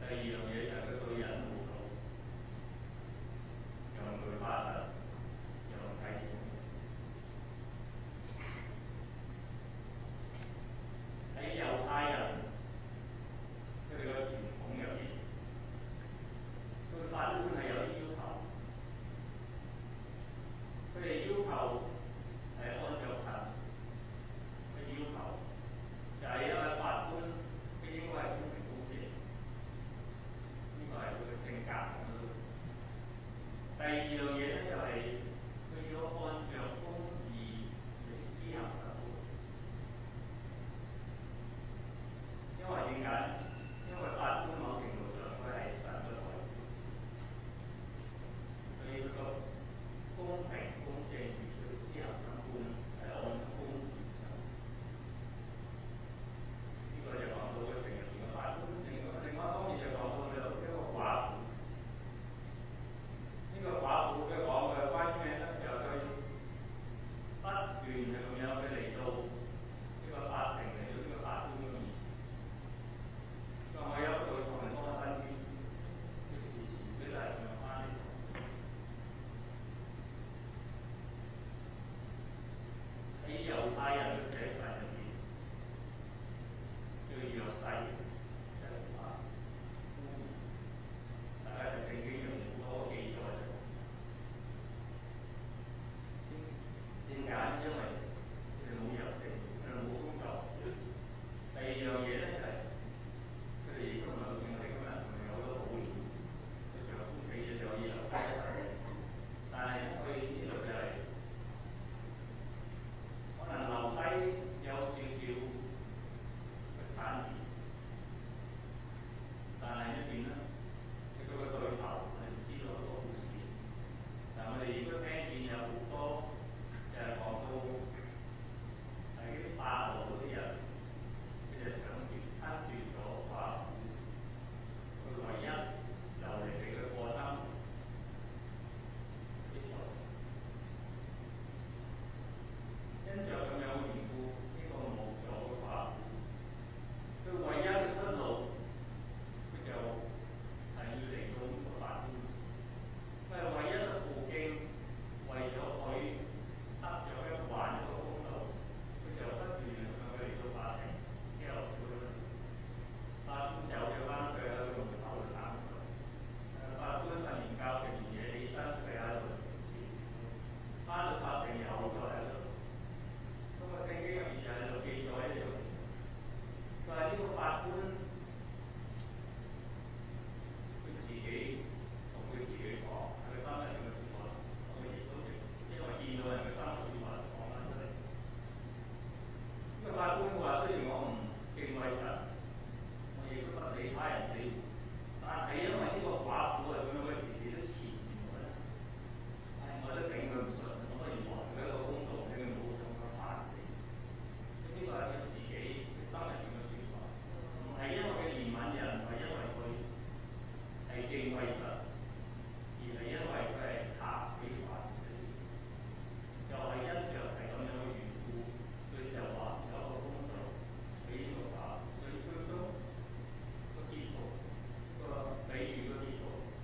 第二樣嘢就係佢對人冇道，又唔會發達，又唔睇錢。喺猶太人佢哋個傳統入面，佢法官係有啲要求，佢哋要求係按照神嘅要求，就係因為法官佢應該係公平公正，呢個係佢嘅性格咁樣。第二樣嘢咧就係佢要按照公義嚟施行審判，因為點解？因為法官某程度上佢係神嘅代表，佢個公平公正而去施行審判係按公義上。呢個就講到佢成日變嘅法官，另外一方面就講到有一個寡婦。呢個寡婦佢講嘅關於咩咧？就係佢不斷係咁樣佢嚟到呢個法庭，嚟到呢個法官嘅面前。佢話我有一個同人幫我身邊，佢時時都係咁樣翻嚟。喺猶太人嘅寫法入邊，叫約西就係話污兒，大家喺聖經入面好多記載。點解？因為佢哋冇入城，佢哋冇工作。第二樣嘢咧就係佢哋亦都唔係好似我哋今日仲有好多保險，佢丈夫死咗就可以留低一筆。但係佢呢度就係可能留低有少少嘅產業，但係一邊咧，佢個對頭我哋唔知道一個故事。但係我哋亦都聽見有好多就係講到係啲霸道嗰啲人，佢就想奪咗寡婦，佢唯一留嚟俾佢過生活啲財產。因着咁樣嘅緣故，呢個無助嘅寡婦，佢唯一嘅出路，佢就係要嚟到呢個法官。佢係唯一嘅途徑，為咗佢得着一個還咗個公道，佢就不斷咁樣佢嚟到法庭，之後叫佢法官走咗翻佢喺個門口度等佢。法官瞓完覺食完嘢起身，佢喺度翻到法庭又再喺度。咁個聖經入面就喺度記載一樣嘢，佢話呢個法官佢自己同佢自己講，佢心入面嘅説話，我嘅耶穌因為見到人嘅心嘅説話講翻出嚟。呢個法官話：雖然我唔敬畏神，我亦都不理他人死活，但係因為呢個寡婦係咁樣嘅時時都纏住我咧，我都頂佢唔順，我不如還佢一個公道，俾佢冇咁嘅煩死。呢個係佢自己心入面嘅説話，唔係因為佢憐憫人，唔係因為佢係敬畏神，而係因為佢係怕佢煩死。就係因着係咁樣嘅緣故，佢就話有一個公道俾呢個寡婦，所以佢都個結局，個比喻個結局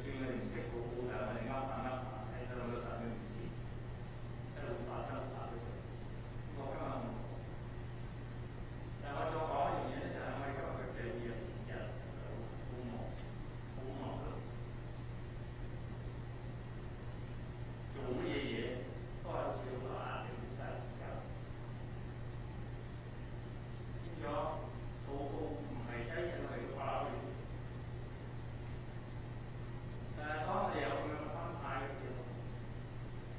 算佢哋唔識好好，但係我哋噏下，睇到個實佢唔知，一路發生發到佢。咁我今日唔講，但係我想講一樣嘢咧，就係我哋今日嘅社會入邊人好忙，好忙碌，做乜嘢都係好似好多壓力，冇晒時間。變咗禱告唔係雞嘅，我哋要考慮。但係當我哋有咁樣嘅心態嘅時候，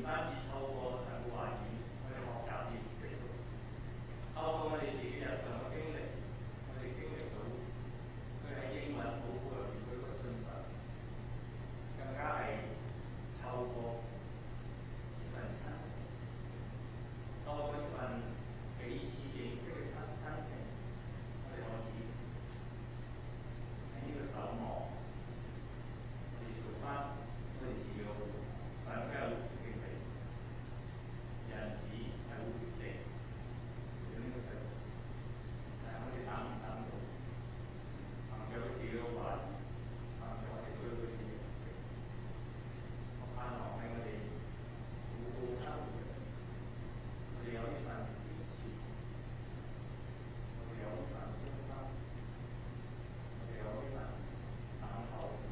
單止透過神嘅話語去學習認識佢，透過我哋自己日常嘅經歷，我哋經歷到佢喺英文禱告入邊佢個信實，更加係透過呢份親情，透過呢份彼此認識嘅親情，我哋可以喺呢個守望，我哋做翻我哋自己嘅活，神嘅會決定，人子係會決定有呢個制度，但係我哋等唔等到，憑著佢自己嘅話語，憑著我哋對佢嘅認識，我盼望喺我哋好好生活嘅，我哋有呢份堅持，我哋有呢份忠心，我哋有呢份等候佢。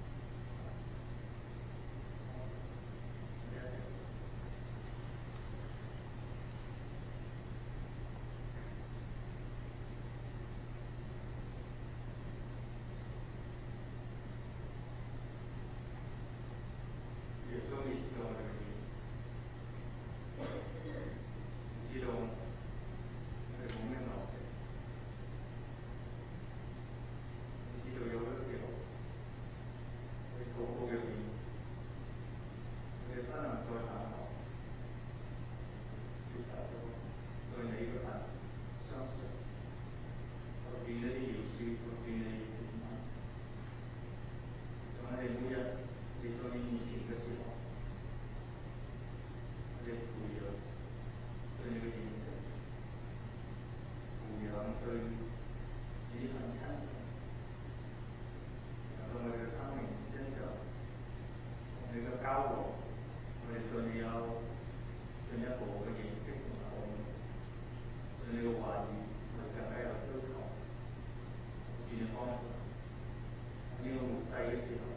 耶穌你知道我哋嘅點，你知道我哋冇咩落息，你知道有好多時候我哋禱告入邊，我哋不能再等候，缺乏到對你嗰份相信，就變咗啲謠書，就變咗啲傳聞。我哋每日嚟到你面前嘅時候，我哋培養對你嘅認識，培養對你呢份親情，讓到我哋嘅生命因着同你嘅交往，我哋對你有進一步嘅認識同埋愛，對你嘅話語我哋更加有追求，願你幫助。喺呢個末世嘅時候。